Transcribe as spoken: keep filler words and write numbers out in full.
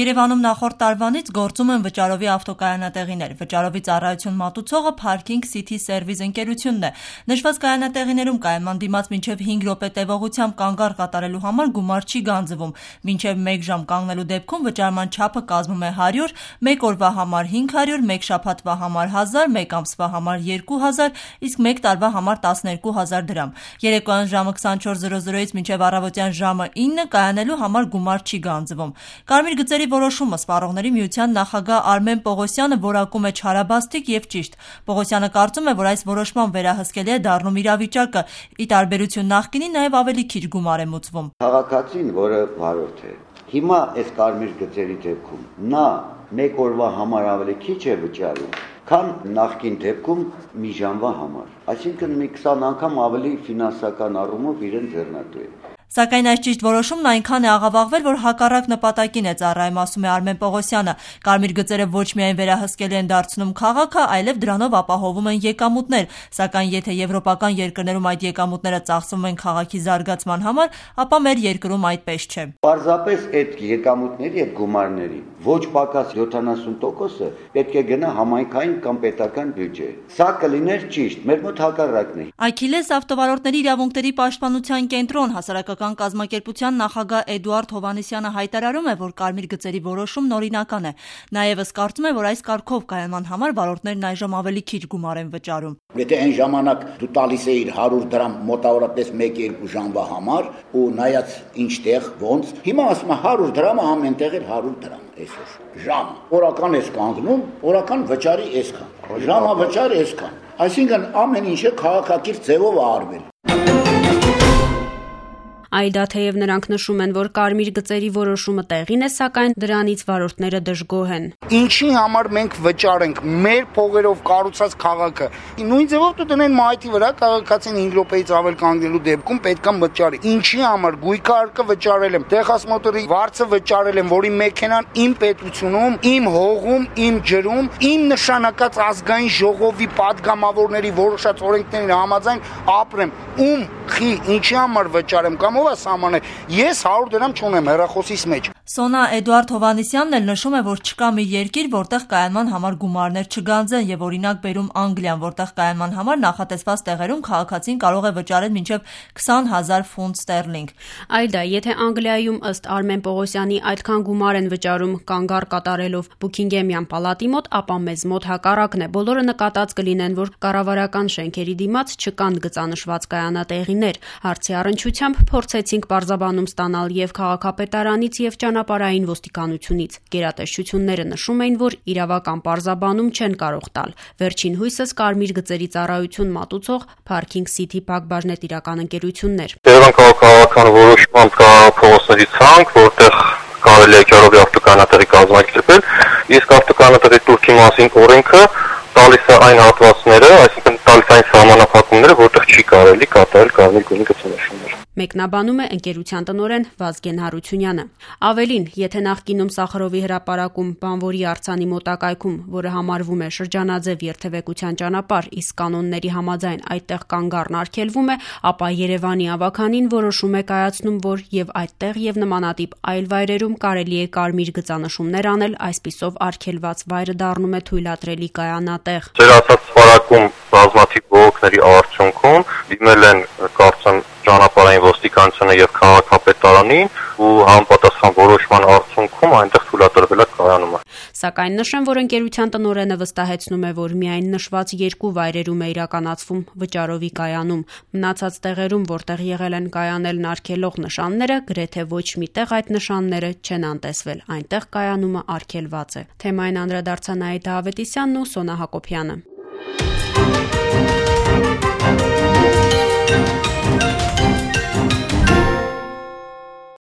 Երևանում նախորդ տարվանից գործում են վճարովի ավտոկայանատեղիներ։ Վճարովի ծառայություն մատուցողը Parking City Service ընկերությունն է։ Նշված կայանատեղիներում կայման դիմաց մինչև հինգ րոպե տևողությամբ կանգառ կատարելու համար գումար չի գանձվում։ Մինչև մեկ ժամ կանգնելու դեպքում վճարման չափը կազմում է հարյուր, մեկ օրվա համար հինգ հարյուր, մեկ շաբաթվա համար հազար, մեկ ամսվա համար երկու հազար, իսկ մեկ տարվա համար տասներկու հազար դրամ։ Երեկոյան ժամը քսանչորս զրո զրոից մինչև առավոտյան ժամը ինը կայանելու համար գումար չի գանձվում։ Կարմիր գծերի որոշումը Սպառողների միության նախագահ Արմեն Պողոսյանը որակում է չարաբաստիկ եւ ճիշտ։ Պողոսյանը կարծում է, որ այս որոշման վերահսկելի է դառնում իրավիճակը, ի տարբերություն նախկինի նաեւ ավելի քիչ գումար է մուծվում։ Քաղաքացին, որը վարորդ է, հիմա այս կարմիր գծերի դեպքում նա մեկ օրվա համար ավելի քիչ է վճարում, քան նախկին դեպքում մի ժամվա համար։ Այսինքն մի քսան անգամ ավելի ֆինանսական առումով իրեն ձեռնատու է։ Սակայն այս ճիշտ որոշումն այնքան է աղավաղվել, որ հակառակ նպատակին է ծառայում, ասում է Արմեն Պողոսյանը։ Կարմիր գծերը ոչ միայն վերահսկելի են դարձնում քաղաքը, այլև դրանով ապահովում են եկամուտներ, սակայն եթե եվրոպական երկրներում այդ եկամուտները ծախսվում են քաղաքի զարգացման համար, ապա մեր երկրում այդպես չէ։ Պարզապես այդ եկամուտների, այդ գումարների ոչ պակաս յոթանասուն տոկոսը պետք է գնա համայնքային կամ պետական բյուջե։ Սա կլիներ ճիշտ, մեր մոտ հակառակն է։ Այքիլես ավտովարորդների իրավունքների պաշտպանության կենտրոն հասարակական կազմակերպության նախագահ Էդուարդ Հովհաննիսյանը հայտարարում է, որ կարմիր գծերի որոշումն օրինական է։ Նաև կարծում է, որ այս կարգով կայանման համար վարորդներն այժմ ավելի քիչ գումար են վճարում։ Եթե այն ժամանակ դու տալիս էիր հարյուր դրամ մոտավորապես մեկ-երկու ժամվա համար ու նայած ինչտեղ ոնց, հիմա ասում է հարյուր դրամը ամենտեղ էր հարյուր դրամ այսօր։ Ժամ օրական ես կանգնում, օրական վճարի այսքան։ Ժամա վճարի այսքան։ Այսինքն ամեն ինչը քաղաքակիրթ ձևով է արվել։ Այդա թեև նրանք նշում են, որ կարմիր գծերի որոշումը տեղին է, սակայն դրանից վարորդները դժգոհ են։ Ինչի համար մենք վճարենք մեր փողերով կառուցած քաղաքը։ Նույն ձևով դու դնեն մայթի վրա քաղաքացին հինգ րոպեից ավել կանգնելու դեպքում պետք է վճարի։ Ինչի համար գույքը արկը վճարել եմ, Տեխաս մոտորի վարձը վճարել եմ, որի մեքենան իմ պետությունում, իմ հողում, իմ ջրում, իմ նշանակած ազգային ժողովի падգամավորների որոշած օրենքներին համաձայն ապրեմ։ Ում խի ինչի համար վճարեմ կամ ով է սահմանել։ Ես հարյուր դրամ չունեմ հեռախոսիս մեջ։ Սոնա Էդուարդ Հովհաննիսյանն էլ նշում է, որ չկա մի երկիր, որտեղ կայանման համար գումարներ չգանձեն եւ օրինակ բերում Անգլիան, որտեղ կայանման համար նախատեսված տեղերում քաղաքացին կարող է վճարել մինչեւ քսան հազար ֆունտ ստերլինգ։ Այդա, եթե Անգլիայում ըստ Արմեն Պողոսյանի այդքան գումար են վճարում կանգառ կատարելով Բուքինգեմյան պալատի մոտ, ապա մեզ մոտ հակառակն է։ Բոլորը նկատած կլինեն, որ կառավարական շենքերի դիմաց չկան գծանշված կայանատեղիներ։ Հարցի առնչությամբ փորձեցինք պարզաբանում ստանալ եւ քաղաքապետարանից եւ ճանապարհային ոստիկանությունից։ Գերատեսչությունները նշում էին, որ իրավական պարզաբանում չեն կարող տալ։ Վերջին հույսս կարմիր գծերի ծառայություն մատուցող Parking City փակbaşնետիրական ընկերություններ։ Երևան քաղաքական որոշման կա փողոցների ցանկ, որտեղ կարելի է ճարովի ավտոկանատեղի կազմակերպել, իսկ ավտոկանատեղի տուրքի մասին օրենքը տալիս է այն հատվածները, այսինքն տալիս այն սահմանափակումները, որտեղ չի կարելի կատարել կարմիր գծի գծանշումներ։ Մեկնաբանում է ընկերության տնօրեն Վազգեն Հարությունյանը։ Ավելին, եթե նախկինում Սախարովի հրապարակում բանվորի արձանի մոտակայքում, որը համարվում է շրջանաձև երթևեկության ճանապարհ, իսկ կանոնների համաձայն այդտեղ կանգառն արգելվում է, ապա Երևանի ավականին որոշում է կայացնում, որ եւ այդտեղ եւ նմանատիպ այլ վայրերում կարելի է կարմիր գծանշումներ անել, այսպիսով արգելված վայրը դառնում է թույլատրելի կայանատեղ։ Ձեր ասած սպառակում բազմաթիվ բողոքների արդյունքում դիմել են կարծեմ ճանապարհային ոստիկանությունը եւ քաղաքապետարանին ու համապատասխան որոշման արդյունքում այնտեղ թույլատրվել է կայանումը։ Սակայն նշեմ, որ ընկերության տնօրենը վստահեցնում է, որ միայն նշված երկու վայրերում է իրականացվում վճարովի կայանում։ Մնացած տեղերում, որտեղ եղել են կայանելն արգելող նշանները, գրեթե ոչ մի տեղ այդ նշանները չեն անտեսվել։ Այնտեղ կայանումը արգելված է։ Թեմային անդրադարձան Այդա Ավետիսյանն ու Սոնա Հակոբյանը։